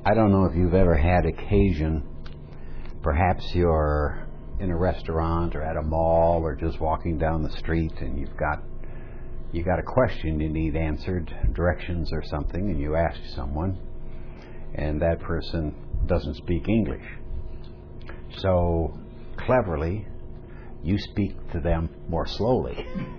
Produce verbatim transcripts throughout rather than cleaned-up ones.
I don't know if you've ever had occasion, perhaps you're in a restaurant or at a mall or just walking down the street and you've got you got a question you need answered, directions or something, and you ask someone and that person doesn't speak English. So cleverly, you speak to them more slowly,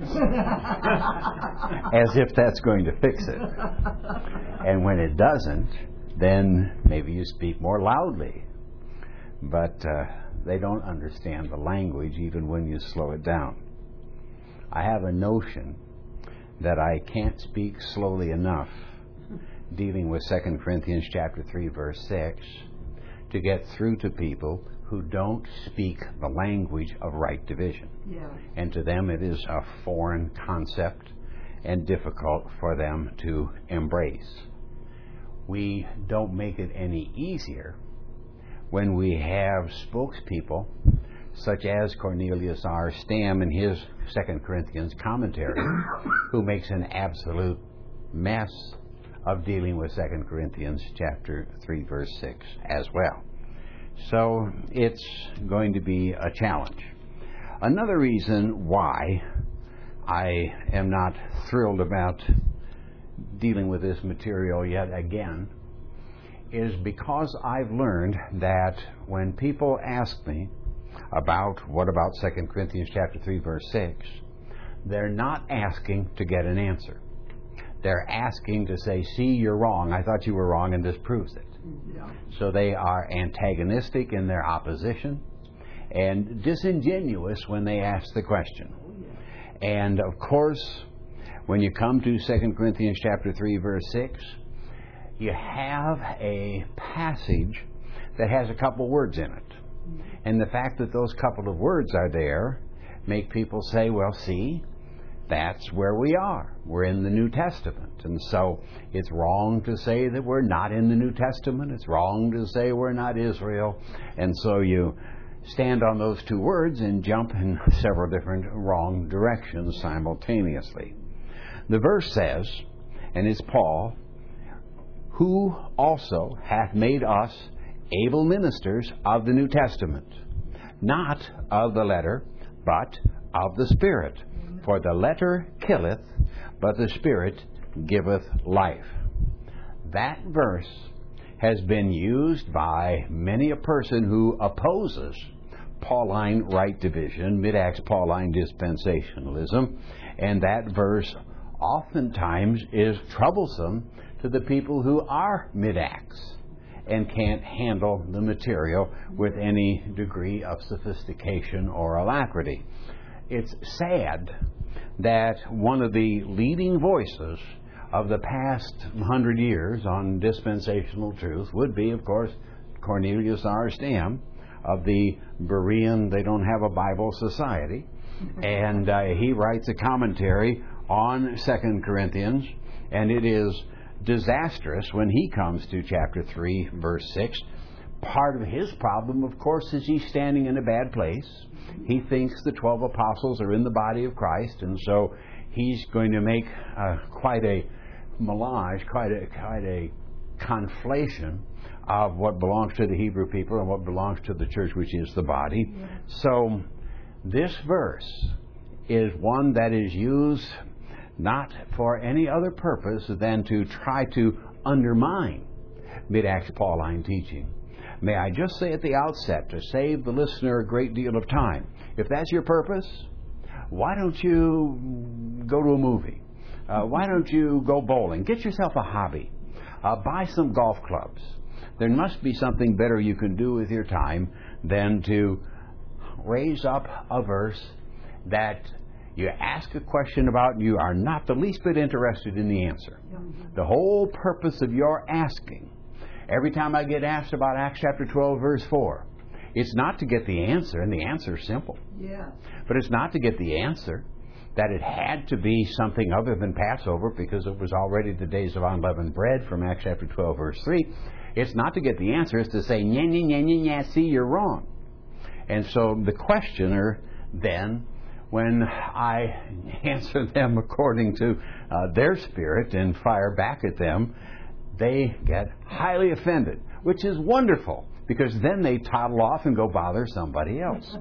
as if that's going to fix it. And when it doesn't, then maybe you speak more loudly. But uh, they don't understand the language even when you slow it down. I have a notion that I can't speak slowly enough dealing with Second Corinthians chapter three, verse six, to get through to people who don't speak the language of right division. Yeah. And to them it is a foreign concept and difficult for them to embrace. We don't make it any easier when we have spokespeople such as Cornelius R. Stam in his Second Corinthians commentary, who makes an absolute mess of dealing with Second Corinthians chapter three, verse six as well. So it's going to be a challenge. Another reason why I am not thrilled about dealing with this material yet again is because I've learned that when people ask me about what about Second Corinthians chapter three, verse six, they're not asking to get an answer. They're asking to say, see, you're wrong. I thought you were wrong, and this proves it. Yeah. So they are antagonistic in their opposition and disingenuous when they ask the question. Oh, yeah. And of course, when you come to Second Corinthians chapter three, verse six, you have a passage that has a couple words in it. And the fact that those couple of words are there make people say, well, see, that's where we are. We're in the New Testament. And so it's wrong to say that we're not in the New Testament. It's wrong to say we're not Israel. And so you stand on those two words and jump in several different wrong directions simultaneously. The verse says, and it's Paul, who also hath made us able ministers of the New Testament, not of the letter, but of the Spirit. For the letter killeth, but the Spirit giveth life. That verse has been used by many a person who opposes Pauline right division, mid-Acts Pauline dispensationalism, and that verse oftentimes is troublesome to the people who are mid-Acts and can't handle the material with any degree of sophistication or alacrity. It's sad that one of the leading voices of the past hundred years on dispensational truth would be, of course, Cornelius R. Stam of the Berean They Don't Have a Bible Society. And uh, he writes a commentary on Second Corinthians, and it is disastrous when he comes to chapter three, verse six. Part of his problem, of course, is he's standing in a bad place. He thinks the twelve apostles are in the body of Christ, and so he's going to make uh, quite a melange, quite a, quite a conflation of what belongs to the Hebrew people and what belongs to the church, which is the body. Yeah. So this verse is one that is used not for any other purpose than to try to undermine mid-Acts Pauline teaching. May I just say at the outset, to save the listener a great deal of time, if that's your purpose, why don't you go to a movie? Uh, why don't you go bowling? Get yourself a hobby. Uh, buy some golf clubs. There must be something better you can do with your time than to raise up a verse that you ask a question about and you are not the least bit interested in the answer. The whole purpose of your asking, every time I get asked about Acts chapter twelve, verse four, it's not to get the answer, and the answer is simple. Yeah. But it's not to get the answer that it had to be something other than Passover because it was already the days of unleavened bread from Acts chapter twelve, verse three. It's not to get the answer. It's to say, nya, nya, nya, nya, nya, see, you're wrong. And so the questioner then, when I answer them according to uh, their spirit and fire back at them, they get highly offended. which is wonderful, because then they toddle off and go bother somebody else.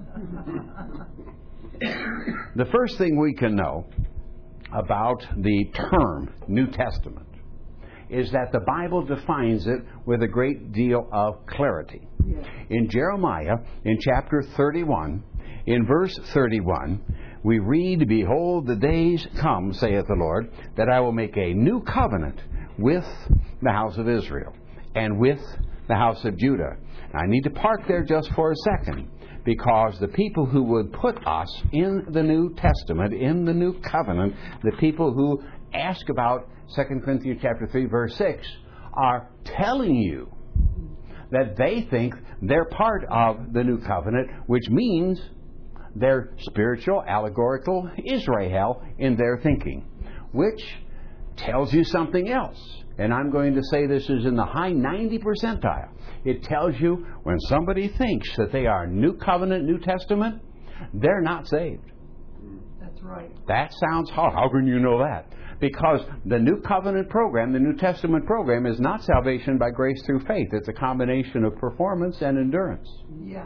The first thing we can know about the term New Testament is that the Bible defines it with a great deal of clarity. Yes. In Jeremiah, in chapter thirty-one, in verse thirty-one, we read, "Behold, the days come, saith the Lord, that I will make a new covenant with the house of Israel and with the house of Judah." Now, I need to park there just for a second, because the people who would put us in the New Testament, in the New Covenant, the people who ask about Second Corinthians chapter three, verse six, are telling you that they think they're part of the New Covenant, which means they're spiritual, allegorical Israel in their thinking, which tells you something else. And I'm going to say this is in the high ninety percentile. It tells you when somebody thinks that they are New Covenant, New Testament, they're not saved. That's right. That sounds hard. How can you know that? Because the New Covenant program, the New Testament program, is not salvation by grace through faith. It's a combination of performance and endurance. Yes.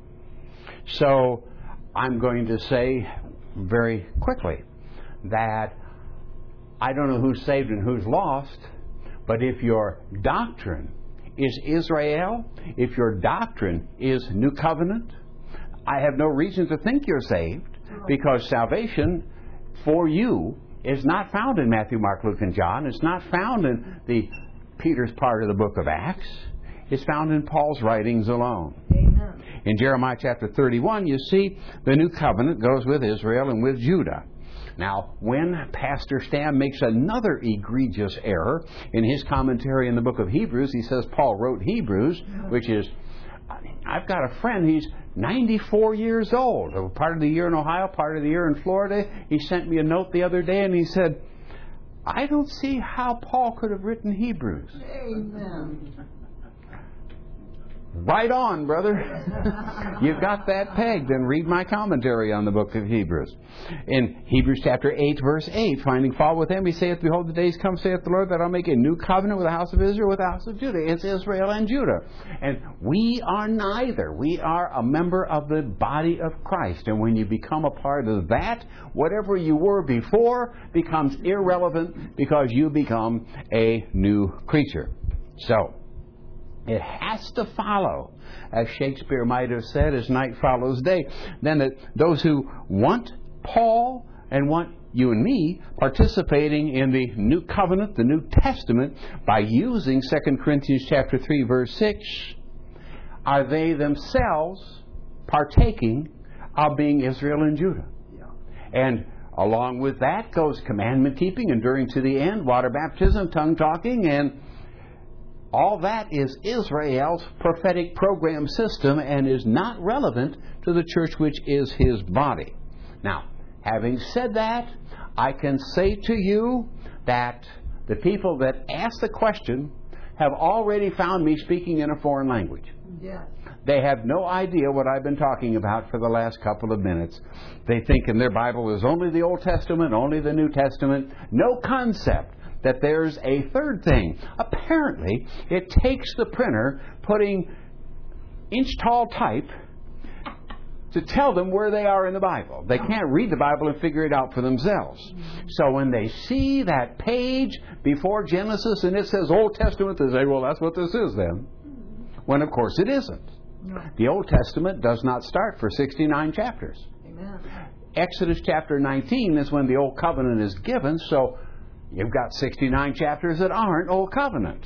So I'm going to say very quickly that I don't know who's saved and who's lost, but if your doctrine is Israel, if your doctrine is New Covenant, I have no reason to think you're saved, because salvation for you is not found in Matthew, Mark, Luke, and John. It's not found in the Peter's part of the book of Acts. It's found in Paul's writings alone. Amen. In Jeremiah chapter thirty-one, you see the New Covenant goes with Israel and with Judah. Now, when Pastor Stam makes another egregious error in his commentary in the book of Hebrews, he says Paul wrote Hebrews, which is, I've got a friend, he's ninety-four years old, part of the year in Ohio, part of the year in Florida. He sent me a note the other day and he said, I don't see how Paul could have written Hebrews. Amen. Right on, brother. You've got that pegged. And read my commentary on the book of Hebrews. In Hebrews chapter eight, verse eight, finding fault with them, he saith, Behold, the days come, saith the Lord, that I'll make a new covenant with the house of Israel, with the house of Judah. It's Israel and Judah. And we are neither. We are a member of the body of Christ. And when you become a part of that, whatever you were before becomes irrelevant, because you become a new creature. So, it has to follow, as Shakespeare might have said, as night follows day, then that those who want Paul and want you and me participating in the New Covenant, the New Testament, by using Second Corinthians chapter three, verse six, are they themselves partaking of being Israel and Judah. Yeah. And along with that goes commandment keeping, enduring to the end, water baptism, tongue talking, and all that is Israel's prophetic program system and is not relevant to the church, which is his body. Now, having said that, I can say to you that the people that ask the question have already found me speaking in a foreign language. Yes. They have no idea what I've been talking about for the last couple of minutes. They think in their Bible is only the Old Testament, only the New Testament. No concept that there's a third thing. Apparently, it takes the printer putting inch-tall type to tell them where they are in the Bible. They can't read the Bible and figure it out for themselves. So when they see that page before Genesis and it says Old Testament, they say, well, that's what this is then. When, of course, it isn't. The Old Testament does not start for sixty-nine chapters. Amen. Exodus chapter nineteen is when the Old Covenant is given, so you've got sixty-nine chapters that aren't Old Covenant.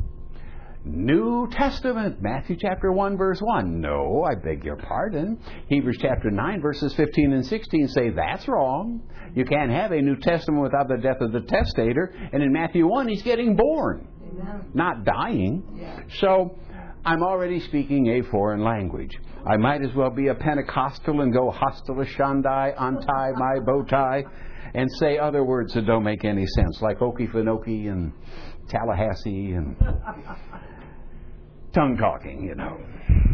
New Testament, Matthew chapter one, verse one. No, I beg your pardon. Hebrews chapter nine, verses fifteen and sixteen say that's wrong. You can't have a New Testament without the death of the testator. And in Matthew one, he's getting born, Amen. Not dying. Yeah. So I'm already speaking a foreign language. I might as well be a Pentecostal and go hostile Shandai, untie my bow tie, and say other words that don't make any sense, like Okefenokee and Tallahassee and tongue talking, you know.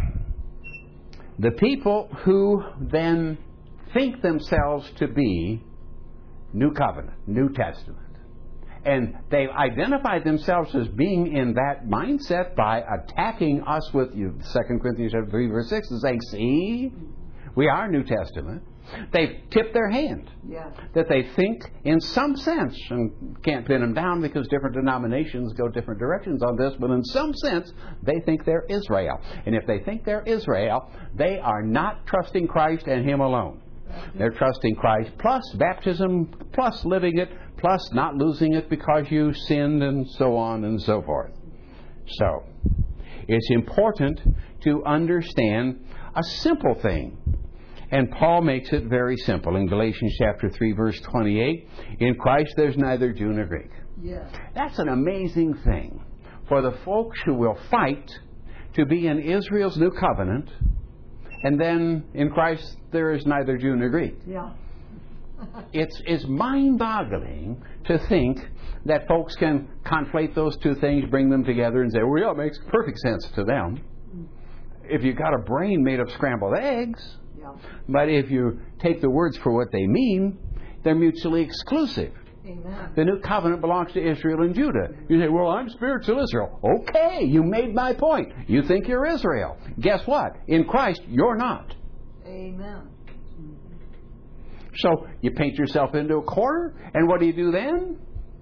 The people who then think themselves to be New Covenant, New Testament, And they've identified themselves as being in that mindset by attacking us with you, Second Corinthians chapter three, verse six, and saying, see, we are New Testament. They've tipped their hand. Yes. That they think in some sense, and can't pin them down because different denominations go different directions on this, but in some sense, they think they're Israel. And if they think they're Israel, they are not trusting Christ and Him alone. They're trusting Christ plus baptism, plus living it, plus not losing it because you sinned, and so on and so forth. So, it's important to understand a simple thing. And Paul makes it very simple in Galatians chapter three, verse twenty-eight. In Christ there's neither Jew nor Greek. Yes. That's an amazing thing for the folks who will fight to be in Israel's new covenant, and then in Christ there is neither Jew nor Greek. Yeah. It's, it's mind-boggling to think that folks can conflate those two things, bring them together, and say, well, yeah, it makes perfect sense to them. If you've got a brain made of scrambled eggs. Yeah. But if you take the words for what they mean, they're mutually exclusive. Amen. The new covenant belongs to Israel and Judah. You say, well, I'm spiritual Israel. Okay, you made my point. You think you're Israel. Guess what? In Christ, you're not. Amen. So you paint yourself into a corner, and what do you do then?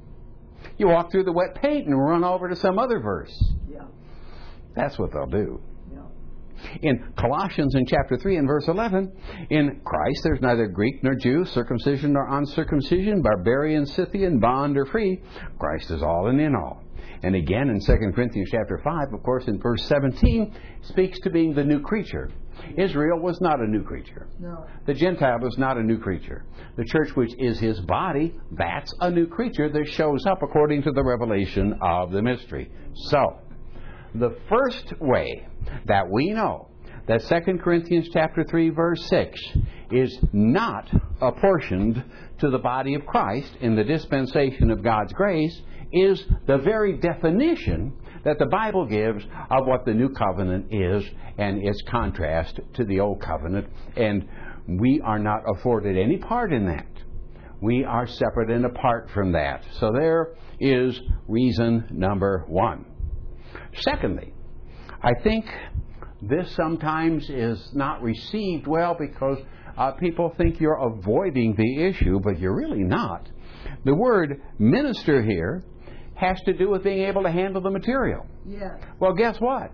You walk through the wet paint and run over to some other verse. Yeah. That's what they'll do. Yeah. In Colossians in chapter three and verse eleven, in Christ there's neither Greek nor Jew, circumcision nor uncircumcision, barbarian, Scythian, bond or free. Christ is all and in all. And again in Second Corinthians chapter five, of course, in verse seventeen, speaks to being the new creature. Israel was not a new creature. No. The Gentile was not a new creature. The church, which is His body, that's a new creature that shows up according to the revelation of the mystery. So, the first way that we know that Second Corinthians chapter three, verse six is not apportioned to the body of Christ in the dispensation of God's grace is the very definition that the Bible gives of what the new covenant is and its contrast to the old covenant. And we are not afforded any part in that. We are separate and apart from that. So there is reason number one. Secondly, I think this sometimes is not received well because uh, people think you're avoiding the issue, but you're really not. The word minister here has to do with being able to handle the material. Yes. Well, guess what?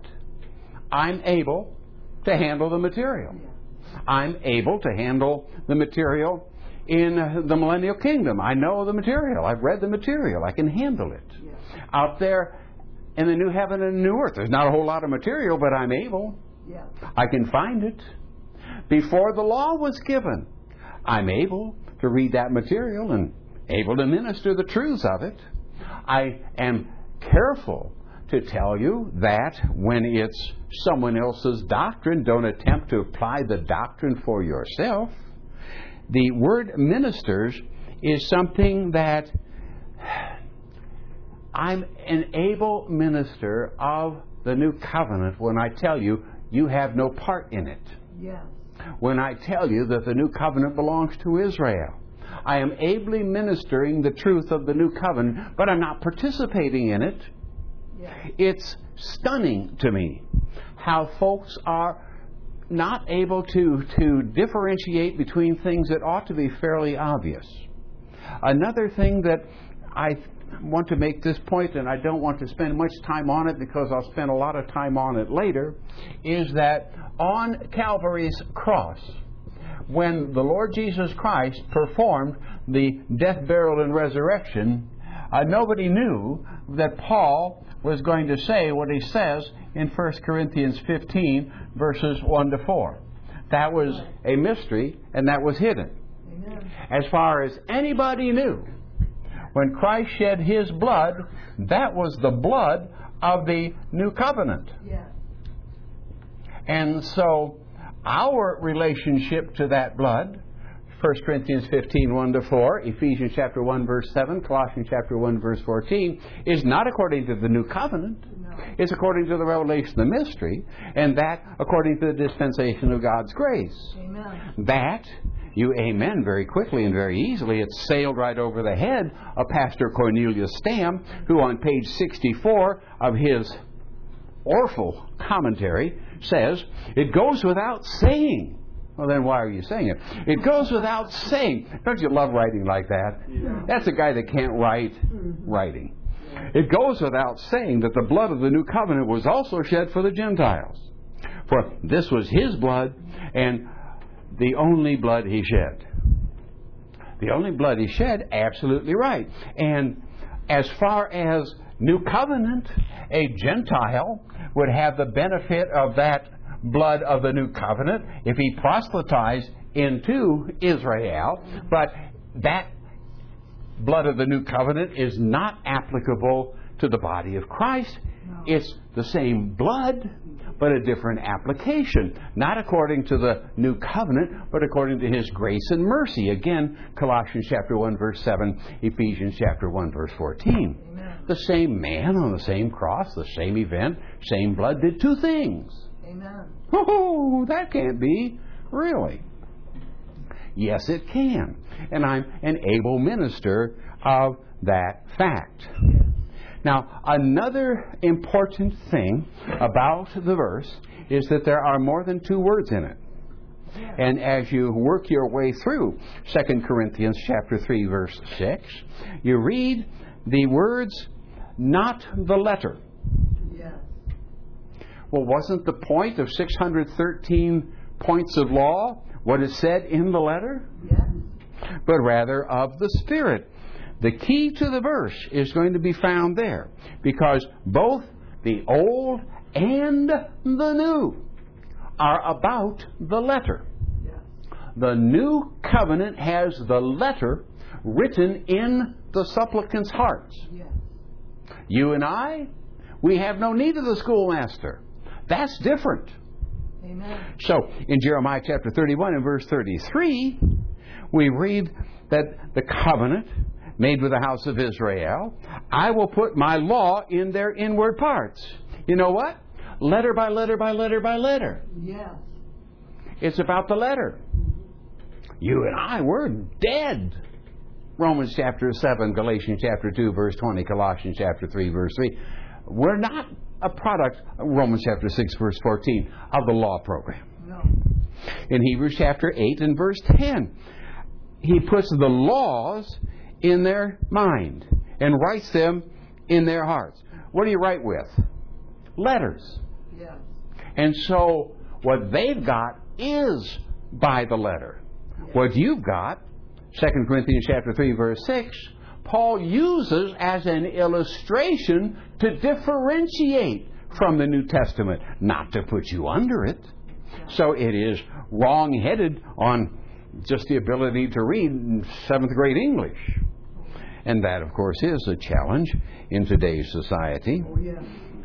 I'm able to handle the material. Yeah. I'm able to handle the material in the millennial kingdom. I know the material. I've read the material. I can handle it. Yeah. Out there in the new heaven and the new earth, there's not a whole lot of material, but I'm able. Yeah. I can find it. Before the law was given, I'm able to read that material and able to minister the truths of it. I am careful to tell you that when it's someone else's doctrine, don't attempt to apply the doctrine for yourself. The word ministers is something that I'm an able minister of the new covenant when I tell you you have no part in it. Yes. When I tell you that the new covenant belongs to Israel. I am ably ministering the truth of the new covenant, but I'm not participating in it. Yes. It's stunning to me how folks are not able to, to differentiate between things that ought to be fairly obvious. Another thing that I want to make this point, and I don't want to spend much time on it because I'll spend a lot of time on it later, is that on Calvary's cross, when the Lord Jesus Christ performed the death, burial, and resurrection, uh, nobody knew that Paul was going to say what he says in First Corinthians fifteen, verses one to four. That was a mystery, and that was hidden. Amen. As far as anybody knew, when Christ shed His blood, that was the blood of the new covenant. Yes. And so our relationship to that blood First Corinthians fifteen, one to four, Ephesians chapter one, verse seven, Colossians chapter one, verse fourteen, is not according to the new covenant. No. It's according to the revelation of the mystery, and that according to the dispensation of God's grace. Amen. That, you amen very quickly and very easily, it sailed right over the head of Pastor Cornelius Stam, who on page sixty-four of his Orphle commentary says, it goes without saying. Well, then why are you saying it? It goes without saying. Don't you love writing like that? Yeah. That's a guy that can't write writing. It goes without saying that the blood of the new covenant was also shed for the Gentiles. For this was his blood, and the only blood he shed. The only blood he shed, absolutely right. And as far as new covenant, a Gentile would have the benefit of that blood of the new covenant if he proselytized into Israel. But that blood of the new covenant is not applicable to the body of Christ. No. It's the same blood, but a different application. Not according to the new covenant, but according to his grace and mercy. Again, Colossians chapter one, verse seven, Ephesians chapter one, verse fourteen. Amen. The same man on the same cross, the same event, same blood did two things. Amen. Oh, that can't be. Really? Yes, it can. And I'm an able minister of that fact. Now, another important thing about the verse is that there are more than two words in it. And as you work your way through Second Corinthians chapter three, verse six, you read the words, not the letter. Yes. Well, wasn't the point of six hundred thirteen points of law what is said in the letter? Yes. But rather of the Spirit. The key to the verse is going to be found there, because both the Old and the New are about the letter. Yes. The New Covenant has the letter written in the supplicant's hearts. Yes. You and I, we have no need of the schoolmaster. That's different. Amen. So, in Jeremiah chapter thirty-one and verse thirty-three, we read that the covenant made with the house of Israel, I will put my law in their inward parts. You know what? Letter by letter by letter by letter. Yes. It's about the letter. You and I, we're dead. Romans chapter seven, Galatians chapter two, verse twenty, Colossians chapter three, verse three. We're not a product, Romans chapter six, verse fourteen, of the law program. No. In Hebrews chapter eight and verse ten, he puts the laws in their mind and writes them in their hearts. What do you write with? Letters. Yes. And so what they've got is by the letter. Yes. What you've got, Second Corinthians chapter three, verse six, Paul uses as an illustration to differentiate from the New Testament, not to put you under it. So it is wrong-headed on just the ability to read seventh grade English. And that, of course, is a challenge in today's society. Oh, yes.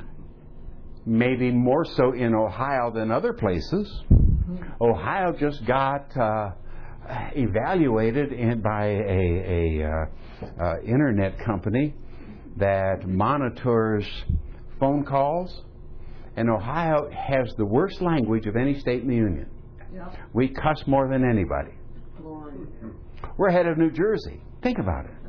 Maybe more so in Ohio than other places. Mm-hmm. Ohio just got uh, evaluated in, by a, a uh, uh, internet company that monitors phone calls. And Ohio has the worst language of any state in the Union. Yep. We cuss more than anybody. Glory. We're ahead of New Jersey. Think about it.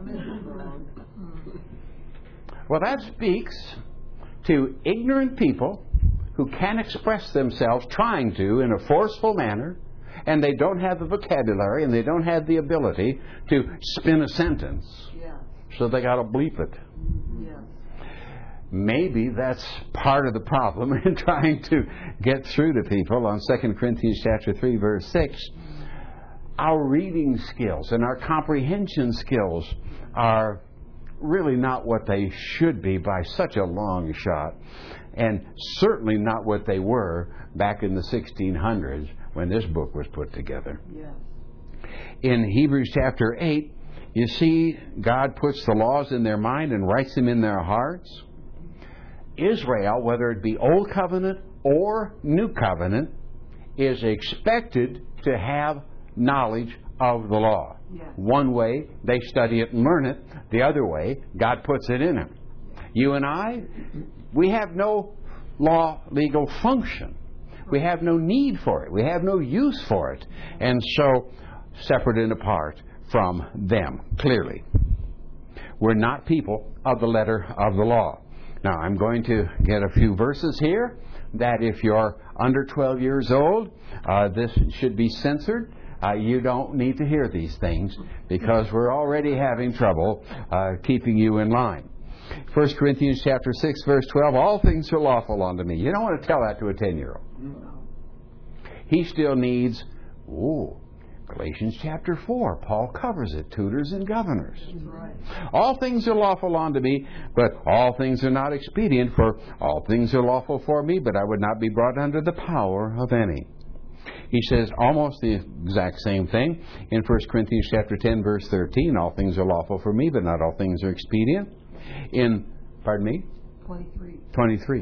Well, that speaks to ignorant people who can express themselves, trying to, in a forceful manner, and they don't have the vocabulary and they don't have the ability to spin a sentence. Yes. So they got to bleep it. Yes. Maybe that's part of the problem in trying to get through to people on Second Corinthians chapter three, verse six. Our reading skills and our comprehension skills are really not what they should be by such a long shot, and certainly not what they were back in the sixteen hundreds when this book was put together. Yes. In Hebrews chapter eight, you see God puts the laws in their mind and writes them in their hearts. Israel, whether it be Old Covenant or New Covenant, is expected to have knowledge of the law. Yes. One way, they study it and learn it. The other way, God puts it in them. You and I, we have no law legal function. We have no need for it. We have no use for it. And so, separate and apart from them, clearly. We're not people of the letter of the law. Now, I'm going to get a few verses here that if you're under twelve years old, uh, this should be censored. Uh, you don't need to hear these things because we're already having trouble uh, keeping you in line. First Corinthians chapter six, verse twelve, all things are lawful unto me. You don't want to tell that to a ten-year-old. He still needs, ooh, Galatians chapter four, Paul covers it, tutors and governors. Right. All things are lawful unto me, but all things are not expedient, for all things are lawful for me, but I would not be brought under the power of any. He says almost the exact same thing in First Corinthians chapter ten, verse thirteen, all things are lawful for me, but not all things are expedient. In, pardon me? twenty-three. twenty-three.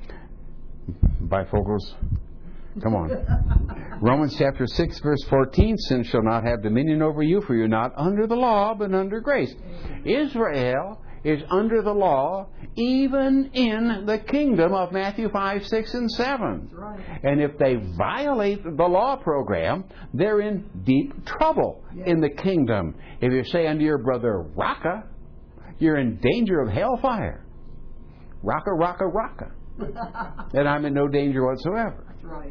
Bifocals. Come on. Romans chapter six, verse fourteen, sin shall not have dominion over you, for you're not under the law, but under grace. Israel is under the law, even in the kingdom of Matthew five, six, and seven. Right. And if they violate the law program, they're in deep trouble Yes. in the kingdom. If you say unto your brother, Raka, you're in danger of hellfire. Raka, Raka, Raka. And I'm in no danger whatsoever. That's right.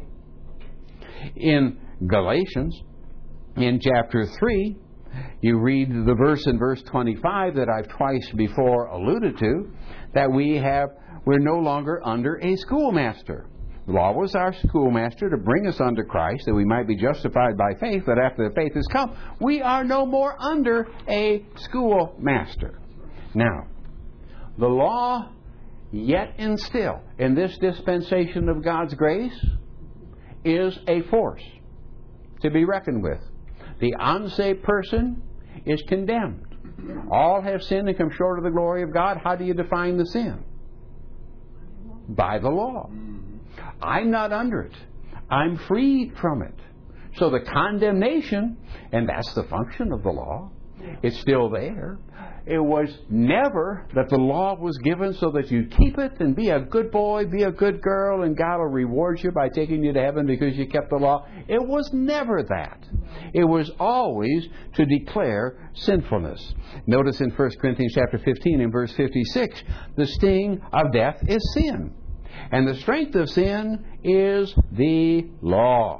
In Galatians, in chapter three, you read the verse in verse twenty-five that I've twice before alluded to, that we have, we're no longer under a schoolmaster. The law was our schoolmaster to bring us unto Christ, that we might be justified by faith, but after the faith has come, we are no more under a schoolmaster. Now, the law, yet and still, in this dispensation of God's grace, is a force to be reckoned with. The unsaved person is condemned. All have sinned and come short of the glory of God. How do you define the sin? By the law. I'm not under it. I'm free from it. So the condemnation, and that's the function of the law, it's still there. It was never that the law was given so that you keep it and be a good boy, be a good girl, and God will reward you by taking you to heaven because you kept the law. It was never that. It was always to declare sinfulness. Notice in First Corinthians chapter fifteen and verse fifty-six, the sting of death is sin. And the strength of sin is the law.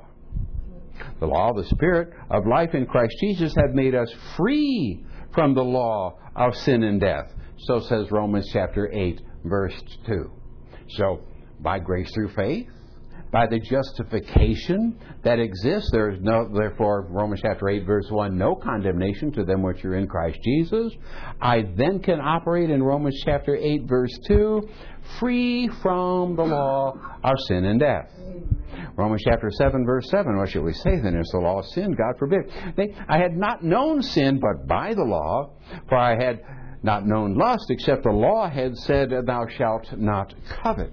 The law of the Spirit of life in Christ Jesus have made us free from the law of sin and death. So says Romans chapter eight, verse two. So, by grace through faith, by the justification that exists, there is no, therefore, Romans chapter eight, verse one, no condemnation to them which are in Christ Jesus. I then can operate in Romans chapter eight, verse two, free from the law of sin and death. Romans chapter seven, verse seven, what shall we say then? Is the law of sin? God forbid. They, I had not known sin but by the law, for I had not known lust, except the law had said, thou shalt not covet.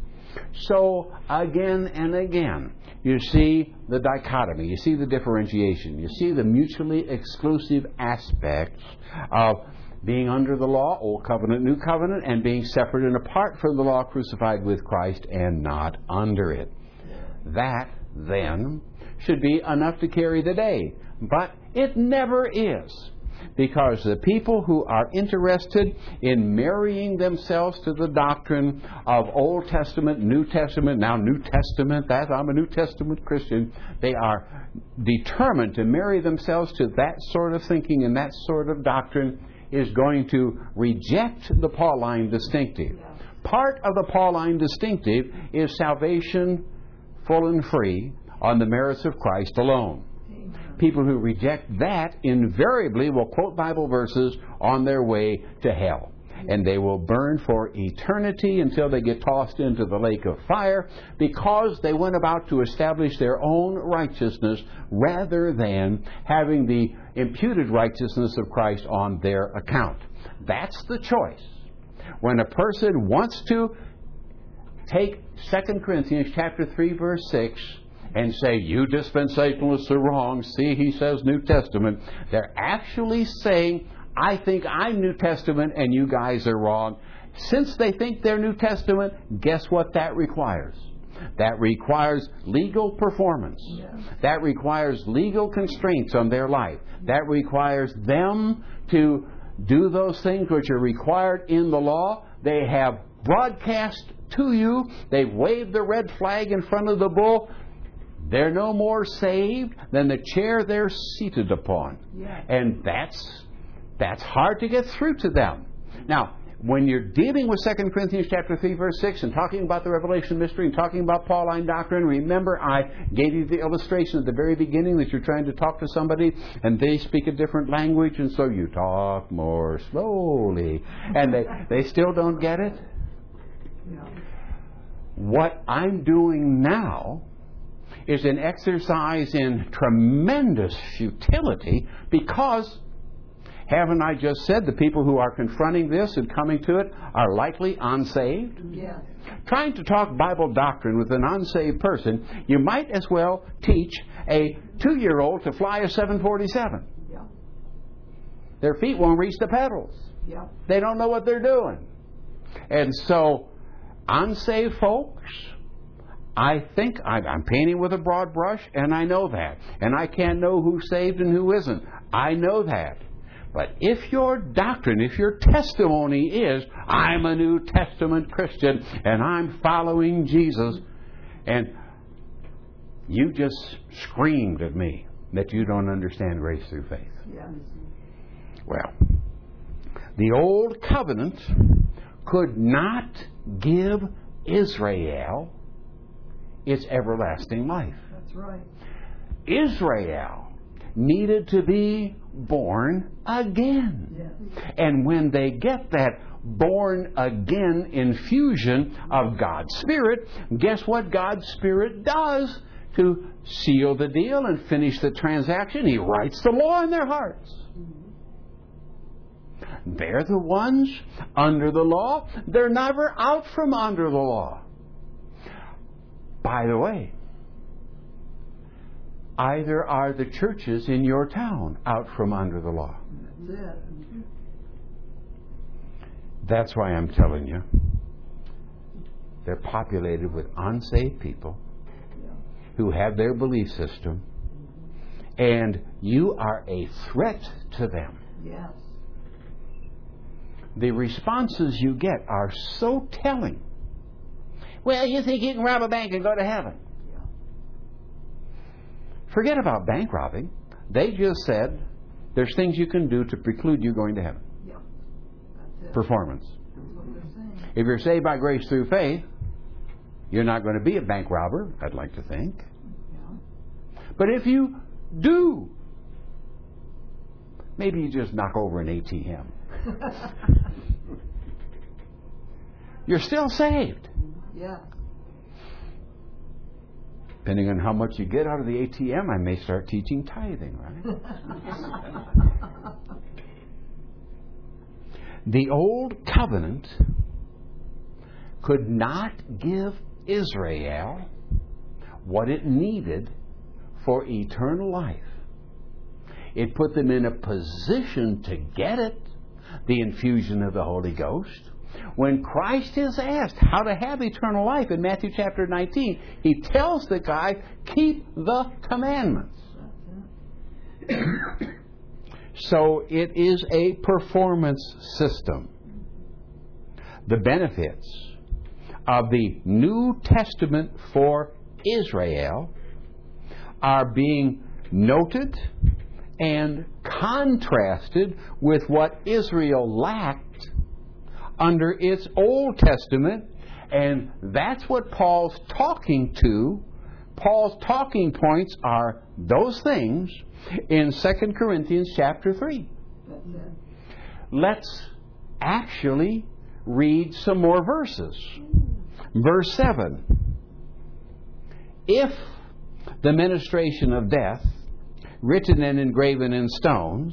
So, again and again, you see the dichotomy, you see the differentiation, you see the mutually exclusive aspects of being under the law, Old Covenant, New Covenant, and being separate and apart from the law, crucified with Christ and not under it. That, then, should be enough to carry the day. But it never is. Because the people who are interested in marrying themselves to the doctrine of Old Testament, New Testament, now New Testament, that I'm a New Testament Christian, they are determined to marry themselves to that sort of thinking and that sort of doctrine, is going to reject the Pauline distinctive. Part of the Pauline distinctive is salvation full and free on the merits of Christ alone. People who reject that invariably will quote Bible verses on their way to hell. And they will burn for eternity until they get tossed into the lake of fire because they went about to establish their own righteousness rather than having the imputed righteousness of Christ on their account. That's the choice. When a person wants to take Second Corinthians chapter three, verse six, and say, you dispensationalists are wrong. See, he says New Testament. They're actually saying, I think I'm New Testament and you guys are wrong. Since they think they're New Testament, guess what that requires? That requires legal performance. Yes. That requires legal constraints on their life. That requires them to do those things which are required in the law. They have broadcast to you. They've waved the red flag in front of the bull. They're no more saved than the chair they're seated upon. Yes. And that's that's hard to get through to them. Now, when you're dealing with Second Corinthians chapter three, verse six, and talking about the revelation mystery and talking about Pauline doctrine, remember I gave you the illustration at the very beginning that you're trying to talk to somebody and they speak a different language, and so you talk more slowly. And they, they still don't get it. Yeah. What I'm doing now is an exercise in tremendous futility, because haven't I just said the people who are confronting this and coming to it are likely unsaved? Yes. Trying to talk Bible doctrine with an unsaved person, you might as well teach a two-year-old to fly a seven forty-seven. Yeah. Their feet won't reach the pedals. Yeah. They don't know what they're doing. And so, unsaved folks, I think I'm, I'm painting with a broad brush, and I know that. And I can't know who's saved and who isn't. I know that. But if your doctrine, if your testimony is, I'm a New Testament Christian and I'm following Jesus, and you just screamed at me that you don't understand grace through faith. Yes. Well, the old covenant could not give Israel its everlasting life. That's right. Israel needed to be born again. Yes. And when they get that born again infusion of God's Spirit, guess what God's Spirit does to seal the deal and finish the transaction? He writes the law in their hearts. They're the ones under the law. They're never out from under the law. By the way, either are the churches in your town out from under the law. That's it. That's why I'm telling you, they're populated with unsaved people Yeah. who have their belief system, and you are a threat to them. Yes. The responses you get are so telling. Well, you think you can rob a bank and go to heaven? Yeah. Forget about bank robbing. They just said there's things you can do to preclude you going to heaven. Yeah. That's it. Performance. That's what they're saying. If you're saved by grace through faith, you're not going to be a bank robber, I'd like to think. Yeah. But if you do, maybe you just knock over an A T M. You're still saved. Yes. Depending on how much you get out of the A T M, I may start teaching tithing, right? The old covenant could not give Israel what it needed for eternal life. It put them in a position to get it, the infusion of the Holy Ghost. When Christ is asked how to have eternal life in Matthew chapter nineteen, He tells the guy, keep the commandments. That's it. So it is a performance system. The benefits of the New Testament for Israel are being noted and contrasted with what Israel lacked under its Old Testament, and that's what Paul's talking to. Paul's talking points are those things in Second Corinthians chapter three. That's it. Let's actually read some more verses. Verse seven. If the ministration of death, written and engraven in stones,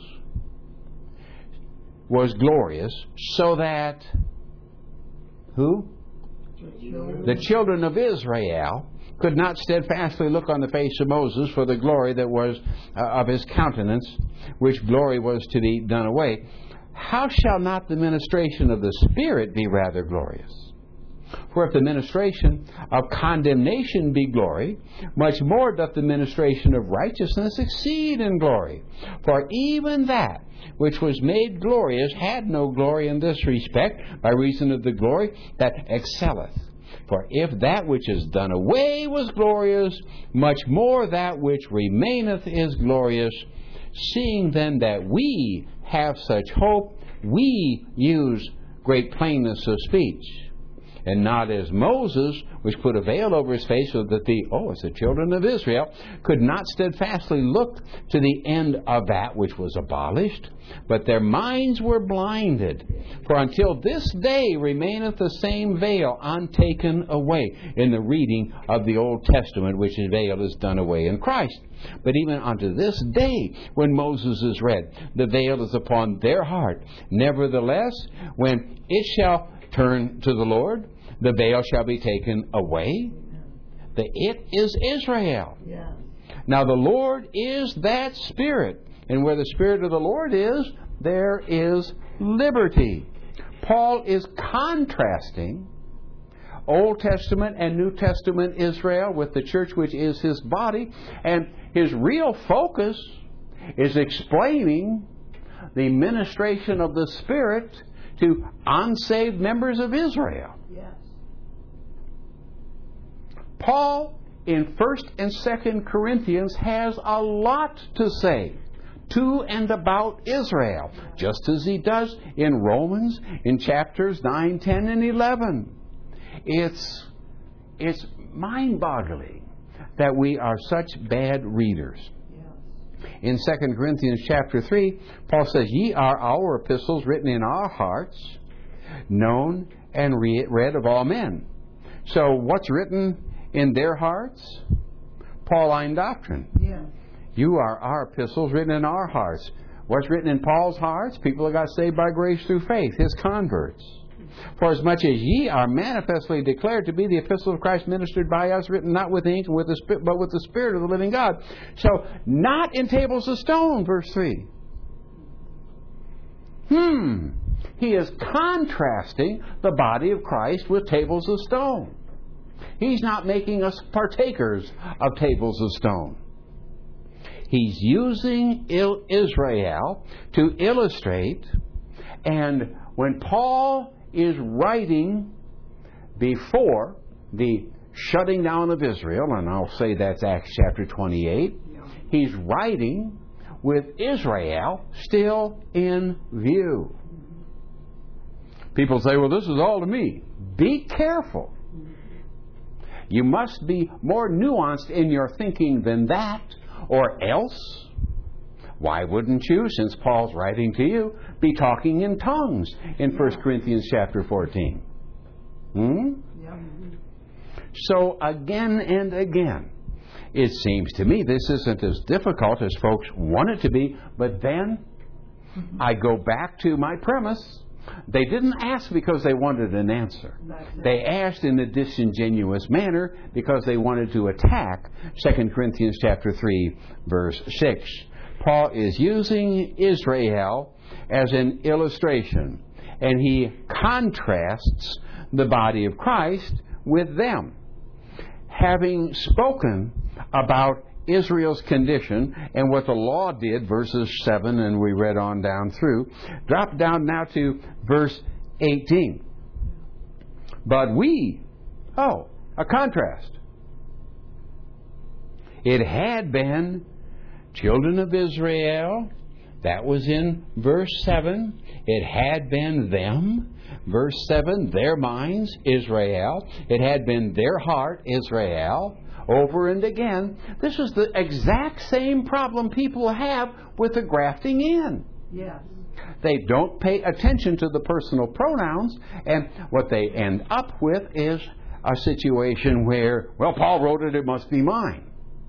was glorious, so that who? The children of Israel could not steadfastly look on the face of Moses for the glory that was uh, of his countenance, which glory was to be done away. How shall not the ministration of the Spirit be rather glorious? For if the ministration of condemnation be glory, much more doth the ministration of righteousness exceed in glory. For even that which was made glorious had no glory in this respect, by reason of the glory that excelleth. For if that which is done away was glorious, much more that which remaineth is glorious. Seeing then that we have such hope, we use great plainness of speech. And not as Moses, which put a veil over his face, so that the, oh, it's the children of Israel, could not steadfastly look to the end of that which was abolished, but their minds were blinded. For until this day remaineth the same veil untaken away in the reading of the Old Testament, which the veil is done away in Christ. But even unto this day, when Moses is read, the veil is upon their heart. Nevertheless, when it shall turn to the Lord, the veil shall be taken away. The it is Israel. Yes. Now the Lord is that Spirit, and where the Spirit of the Lord is, there is liberty. Paul is contrasting Old Testament and New Testament Israel with the church, which is his body, and his real focus is explaining the ministration of the Spirit to unsaved members of Israel. Yes. Paul in First and Second Corinthians has a lot to say to and about Israel, just as he does in Romans in chapters nine, ten, and eleven. It's, it's mind-boggling that we are such bad readers. In Second Corinthians chapter three, Paul says, Ye are our epistles written in our hearts, known and re- read of all men. So what's written in their hearts? Pauline doctrine. Yes. You are our epistles written in our hearts. What's written in Paul's hearts? People that got saved by grace through faith, his converts. For as much as ye are manifestly declared to be the epistle of Christ ministered by us, written not with ink, with the, but with the Spirit of the living God. So, not in tables of stone, verse three. Hmm. He is contrasting the body of Christ with tables of stone. He's not making us partakers of tables of stone. He's using Israel to illustrate, and when Paul is writing before the shutting down of Israel, and I'll say that's Acts chapter twenty-eight, he's writing with Israel still in view. People say, well, this is all to me. Be careful. You must be more nuanced in your thinking than that, or else, why wouldn't you, since Paul's writing to you, be talking in tongues in First Corinthians chapter fourteen? Hmm? Yeah. So again and again, it seems to me this isn't as difficult as folks want it to be, but then I go back to my premise. They didn't ask because they wanted an answer. They asked in a disingenuous manner because they wanted to attack Second Corinthians chapter three, verse six. Paul is using Israel as an illustration, and he contrasts the body of Christ with them. Having spoken about Israel's condition and what the law did, verses seven, and we read on down through, drop down now to verse eighteen. But we, oh, a contrast. It had been children of Israel, that was in verse seven. It had been them, verse seven, their minds, Israel. It had been their heart, Israel, over and again. This is the exact same problem people have with the grafting in. Yes. They don't pay attention to the personal pronouns, and what they end up with is a situation where, well, Paul wrote it, it must be mine.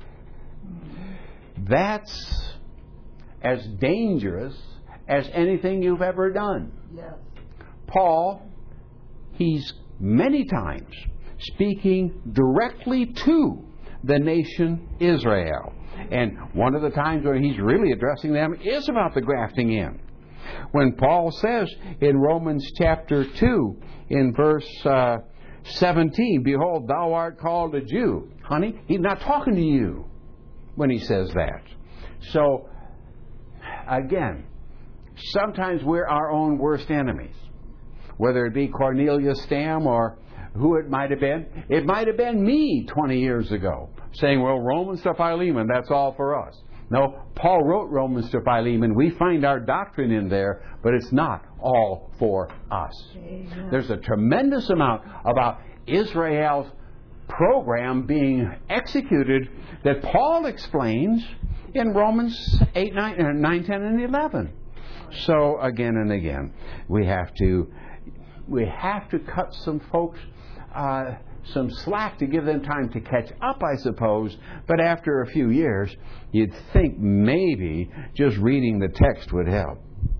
That's as dangerous as anything you've ever done. Yes. Paul, he's many times speaking directly to the nation Israel. And one of the times where he's really addressing them is about the grafting in. When Paul says in Romans chapter two, in verse uh, seventeen, behold, thou art called a Jew. Honey, he's not talking to you when he says that. So, again, sometimes we're our own worst enemies. Whether it be Cornelius Stam or who it might have been. It might have been me twenty years ago saying, well, Romans to Philemon, that's all for us. No, Paul wrote Romans to Philemon. We find our doctrine in there, but it's not all for us. Amen. There's a tremendous amount about Israel's program being executed that Paul explains in Romans eight, nine, ten, and eleven. So again and again, we have to we have to cut some folks uh, some slack to give them time to catch up, I suppose. But after a few years, you'd think maybe just reading the text would help.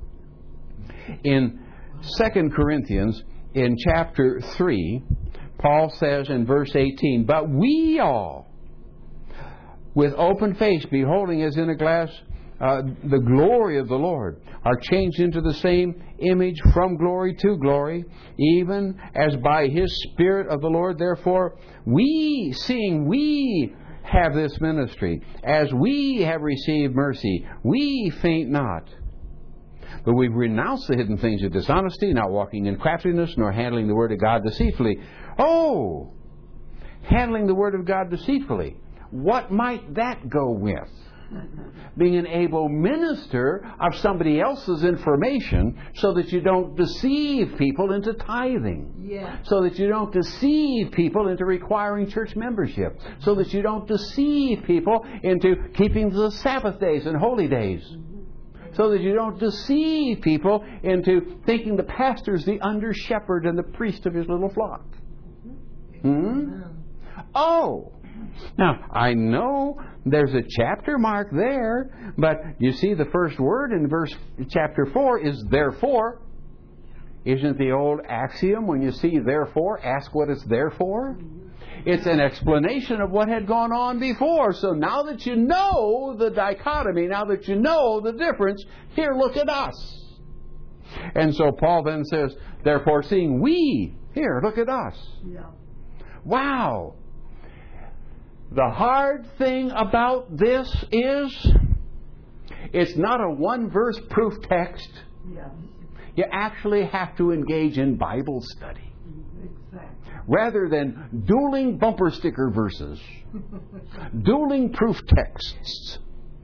In Second Corinthians, in chapter three, Paul says in verse eighteen, but we all, with open face, beholding as in a glass uh, the glory of the Lord, are changed into the same image from glory to glory, even as by His Spirit of the Lord. Therefore, we, seeing we have this ministry, as we have received mercy, we faint not. But we renounce the hidden things of dishonesty, not walking in craftiness, nor handling the word of God deceitfully. Oh, handling the word of God deceitfully. What might that go with? Being an able minister of somebody else's information so that you don't deceive people into tithing. Yeah. So that you don't deceive people into requiring church membership. So that you don't deceive people into keeping the Sabbath days and holy days. So that you don't deceive people into thinking the pastor's the under shepherd and the priest of his little flock. Hmm? Oh! Now, I know there's a chapter mark there, but you see the first word in verse chapter four is therefore. Isn't the old axiom when you see therefore, ask what it's there for? It's an explanation of what had gone on before. So now that you know the dichotomy, now that you know the difference, here, look at us. And so Paul then says, therefore, seeing we, here, look at us. Yeah. Wow. The hard thing about this is it's not a one-verse proof text. Yes. You actually have to engage in Bible study. Exactly. Rather than dueling bumper sticker verses, dueling proof texts.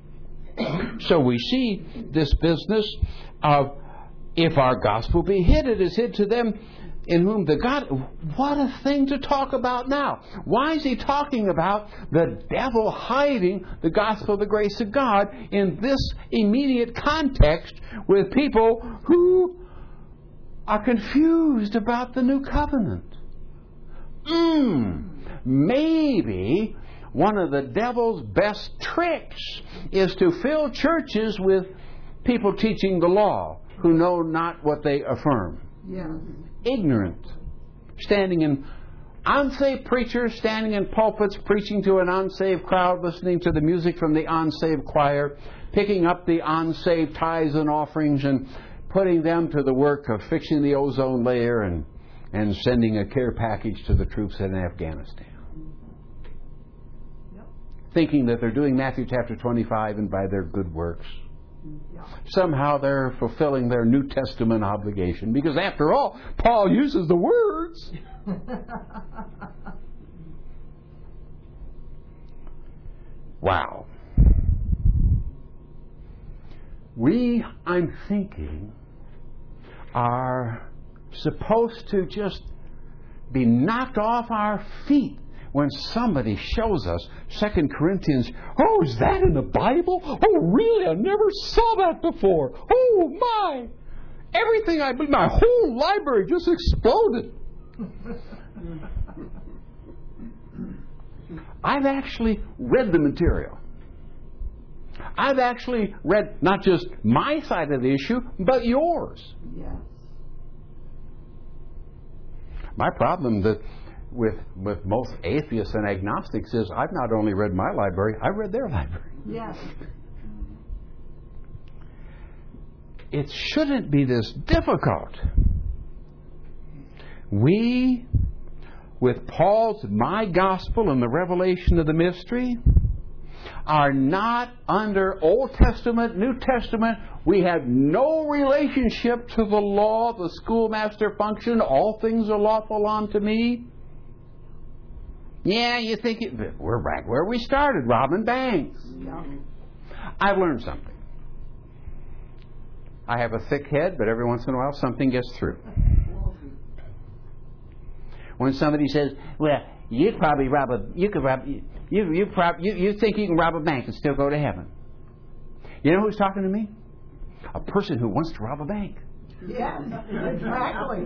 So we see this business of if our gospel be hid, it is hid to them in whom the God... What a thing to talk about now. Why is he talking about the devil hiding the gospel of the grace of God in this immediate context with people who are confused about the new covenant? Mm, maybe one of the devil's best tricks is to fill churches with people teaching the law who know not what they affirm. Yes. Ignorant. Standing in unsaved preachers, standing in pulpits, preaching to an unsaved crowd, listening to the music from the unsaved choir, picking up the unsaved tithes and offerings and putting them to the work of fixing the ozone layer and, and sending a care package to the troops in Afghanistan. Yep. Thinking that they're doing Matthew chapter twenty-five and by their good works. Yeah. Somehow they're fulfilling their New Testament obligation. Because after all, Paul uses the words. Wow. We, I'm thinking, are supposed to just be knocked off our feet when somebody shows us Second Corinthians. Oh, is that in the Bible? Oh, really? I never saw that before. Oh, my. Everything I believe, my whole library just exploded. I've actually read the material. I've actually read not just my side of the issue, but yours. Yes. My problem that with with most atheists and agnostics is I've not only read my library, I've read their library. Yes. It shouldn't be this difficult. We, with Paul's My Gospel and the revelation of the mystery, are not under Old Testament, New Testament. We have no relationship to the law, the schoolmaster function. All things are lawful unto me. Yeah, you think it, we're back where we started, robbing banks. Yeah. I've learned something. I have a thick head, but every once in a while something gets through. When somebody says, "Well, you'd probably rob a, you could rob, you, you, you, prob, you, you think you can rob a bank and still go to heaven?" You know who's talking to me? A person who wants to rob a bank. Yes, exactly.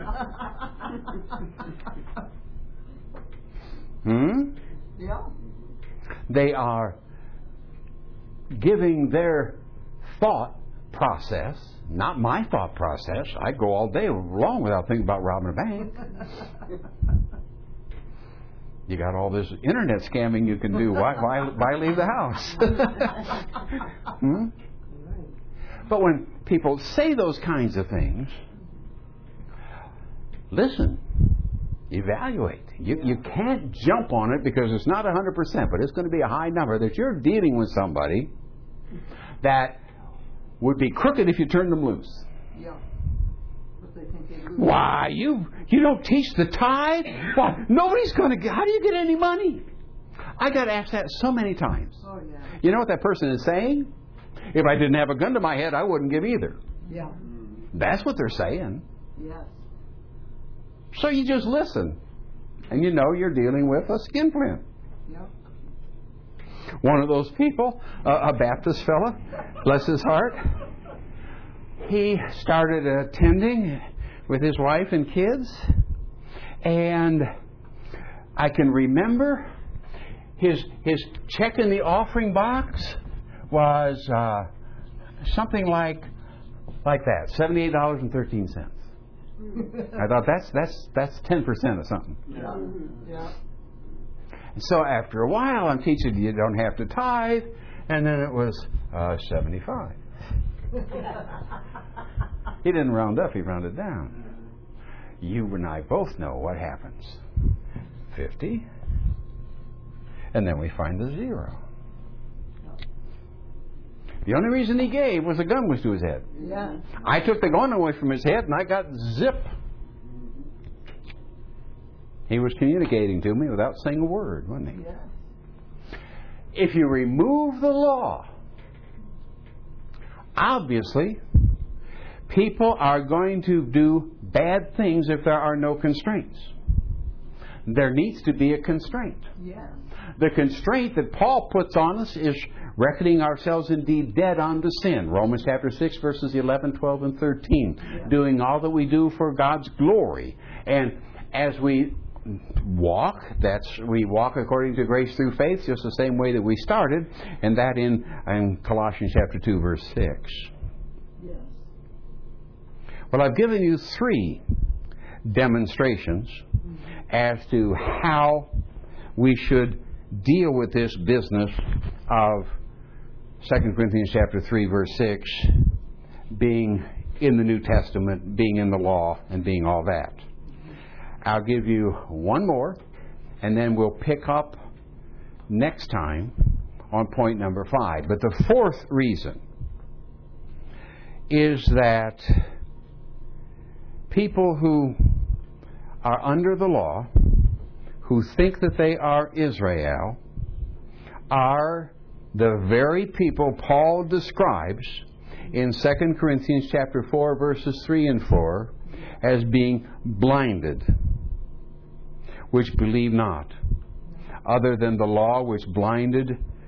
Hmm? Yeah. They are giving their thought process, not my thought process. I go all day long without thinking about robbing a bank. You got all this internet scamming you can do. Why, why, why leave the house? Hmm? But when people say those kinds of things, listen, evaluate. You, you can't jump on it because it's not one hundred percent, but it's going to be a high number that you're dealing with somebody that would be crooked if you turned them loose. Yeah. But they think they lose. Why, you you don't teach the tithe? Why, nobody's going to get... How do you get any money? I got asked that so many times. Oh, yeah. You know what that person is saying? If I didn't have a gun to my head, I wouldn't give either. Yeah. That's what they're saying. Yes. So you just listen. And you know you're dealing with a skinflint. Yep. One of those people, uh, a Baptist fella, bless his heart, he started attending with his wife and kids. And I can remember his his check in the offering box was uh, something like like that, seventy-eight dollars and thirteen cents. I thought that's that's that's ten percent of something. Yeah. Yeah. So after a while, I'm teaching you don't have to tithe, and then it was uh, seventy-five. He didn't round up; he rounded down. You and I both know what happens. Fifty, and then we find the zero. The only reason he gave was the gun was to his head. Yeah. I took the gun away from his head and I got zip. He was communicating to me without saying a word, wasn't he? Yes. If you remove the law, obviously, people are going to do bad things if there are no constraints. There needs to be a constraint. Yes. The constraint that Paul puts on us is reckoning ourselves indeed dead unto sin. Romans chapter six, verses eleven, twelve, and thirteen. Yeah. Doing all that we do for God's glory. And as we walk, that's we walk according to grace through faith, just the same way that we started, and that in, in Colossians chapter two, verse six. Yes. Well, I've given you three demonstrations mm-hmm. as to how we should deal with this business of Second Corinthians chapter three, verse six, being in the New Testament, being in the law, and being all that. I'll give you one more, and then we'll pick up next time on point number five. But the fourth reason is that people who are under the law, who think that they are Israel, are the very people Paul describes in Second Corinthians chapter four, verses three and four, as being blinded, which believe not, other than the law which blinded.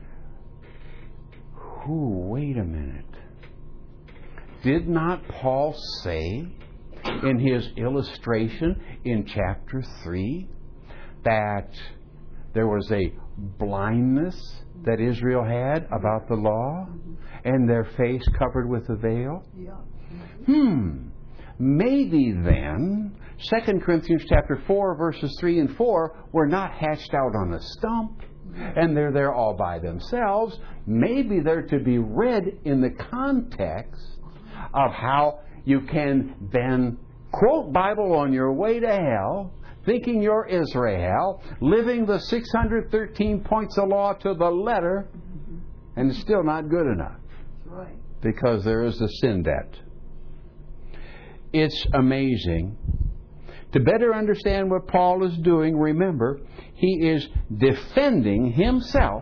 Ooh, wait a minute. Did not Paul say in his illustration in chapter three that there was a blindness that Israel had about the law and their face covered with a veil? Yeah. Hmm. Maybe then Second Corinthians chapter four, verses three and four were not hatched out on a stump, and they're there all by themselves. Maybe they're to be read in the context of how you can then quote Bible on your way to hell, thinking you're Israel, living the six hundred thirteen points of law to the letter, and it's still not good enough. That's right. Because there is the sin debt. It's amazing. To better understand what Paul is doing, remember, he is defending himself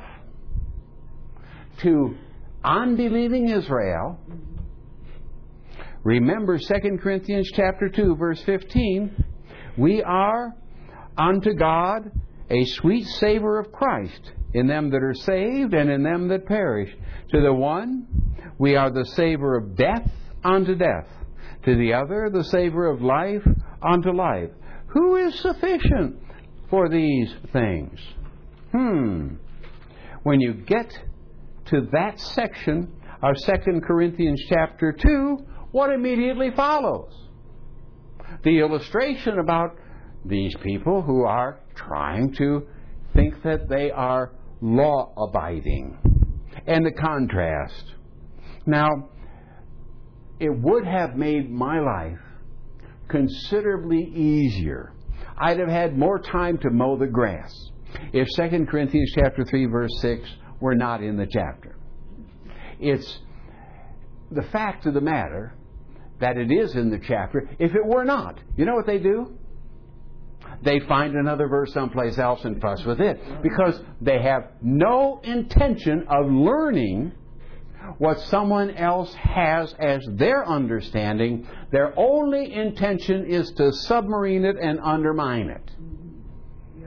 to unbelieving Israel. Remember Second Corinthians chapter two, verse fifteen. We are unto God a sweet savor of Christ in them that are saved and in them that perish. To the one, we are the savor of death unto death. To the other, the savor of life unto life. Who is sufficient for these things? Hmm. When you get to that section of Second Corinthians chapter two, what immediately follows? The illustration about these people who are trying to think that they are law-abiding. And the contrast. Now, it would have made my life considerably easier. I'd have had more time to mow the grass if Second Corinthians chapter three, verse six were not in the chapter. It's the fact of the matter that it is in the chapter. If it were not, you know what they do? They find another verse someplace else and fuss with it, because they have no intention of learning what someone else has as their understanding. Their only intention is to submarine it and undermine it. Yeah.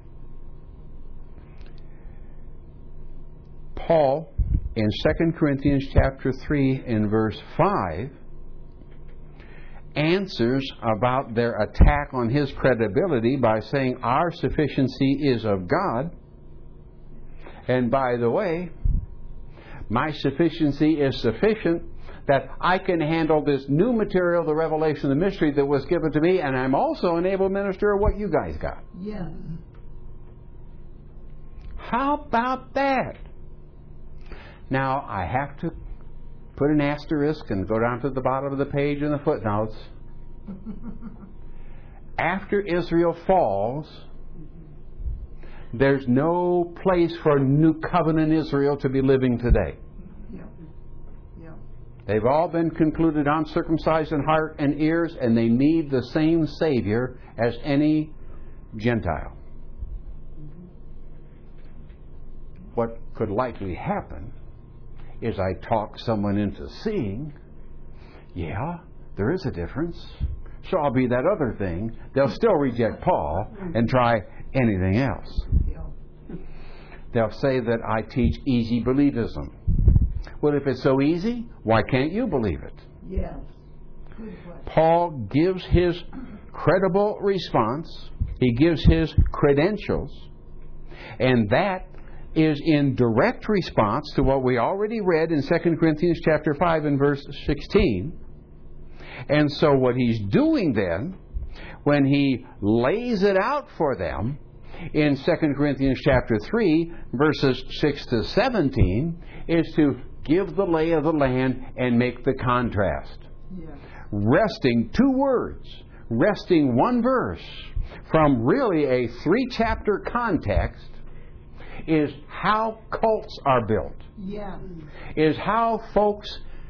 Paul, in Second Corinthians chapter three, in verse five, answers about their attack on his credibility by saying, our sufficiency is of God. And by the way, my sufficiency is sufficient that I can handle this new material, the revelation of the mystery that was given to me, and I'm also an able minister of what you guys got. Yes. How about that? Now, I have to put an asterisk and go down to the bottom of the page in the footnotes. After Israel falls, there's no place for New Covenant Israel to be living today. Yeah. Yeah. They've all been concluded uncircumcised in heart and ears, and they need the same Savior as any Gentile. Mm-hmm. What could likely happen is I talk someone into seeing, yeah, there is a difference, so I'll be that other thing. They'll still reject Paul and try anything else. Yeah. They'll say that I teach easy believism. Well, if it's so easy, why can't you believe it? Yes. Good question. Paul gives his credible response. He gives his credentials. And that is in direct response to what we already read in Second Corinthians chapter five and verse sixteen. And so what he's doing then, when he lays it out for them in Second Corinthians chapter three, verses six to seventeen, is to give the lay of the land and make the contrast. Yeah. Wresting two words, wresting one verse from really a three-chapter context, is how cults are built. Yes. Is how folks,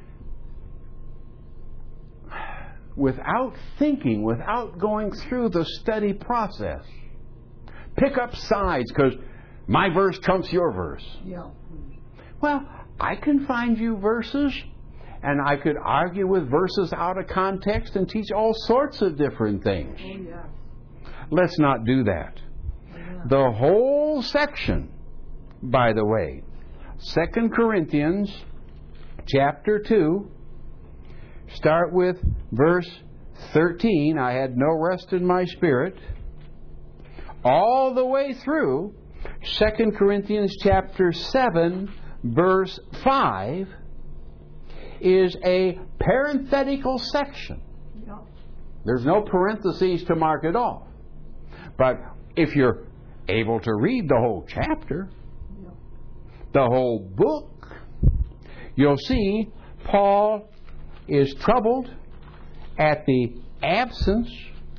without thinking, without going through the study process, pick up sides because my verse trumps your verse. Yeah. Well, I can find you verses, and I could argue with verses out of context and teach all sorts of different things. Oh, yes. Let's not do that. Yeah. The whole section, by the way, Second Corinthians chapter two, start with verse thirteen, I had no rest in my spirit, all the way through Second Corinthians chapter seven, verse five, is a parenthetical section Yeah. There's no parentheses to mark it off. But if you're able to read the whole chapter, Yep. the whole book, you'll see Paul is troubled at the absence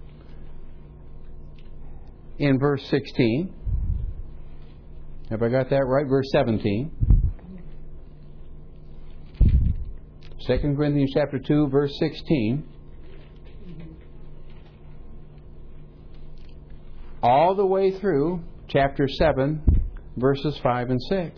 in verse sixteen. Have I got that right? Verse seventeen. Second Corinthians chapter two, verse sixteen. All the way through chapter seven, verses five and six.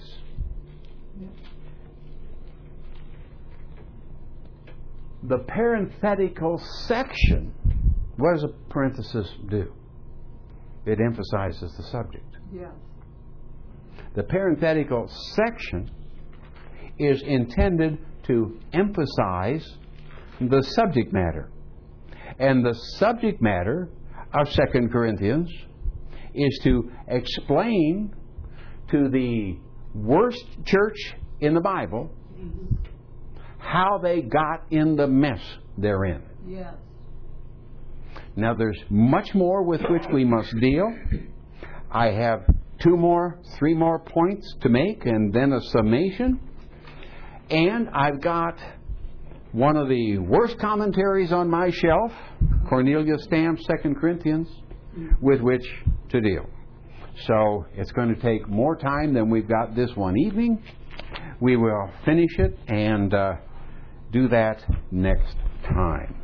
The parenthetical section, what does a parenthesis do? It emphasizes the subject. Yes. The parenthetical section is intended to emphasize the subject matter. And the subject matter of Second Corinthians is to explain to the worst church in the Bible Mm-hmm. how they got in the mess they're in. Yes. Now there's much more with which we must deal. I have two more, three more points to make and then a summation. And I've got one of the worst commentaries on my shelf, Cornelius Stamp's Second Corinthians, with which to deal. So it's going to take more time than we've got this one evening. We will finish it and uh, do that next time.